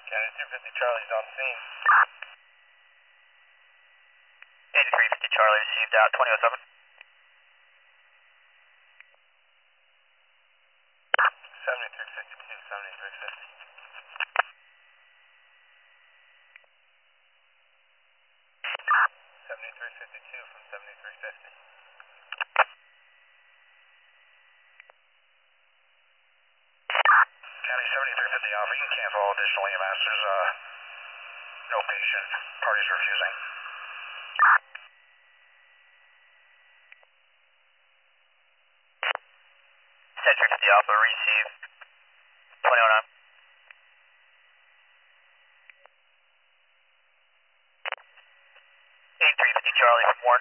County 250 Charlie's on scene. 8350 Charlie received out 2007. 7352, 7350. 7352 from 7350. County 7350 Alpha, you can cancel all additional EMS. There's no patient. Parties refusing. Century 50 Alpha received 2009. 8350 Charlie from Warren.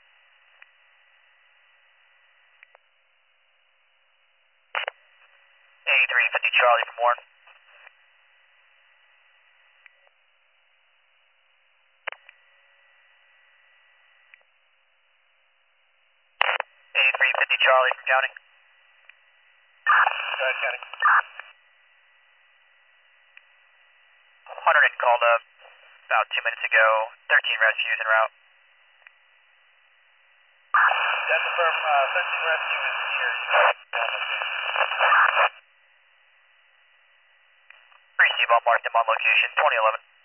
8350 Charlie from Warren. 8350 Charlie from County. Go ahead, County. 100 called up about 2 minutes ago. 13 rescues en route. That's confirm. 13 rescue is here. Receive all marked them on location 2011.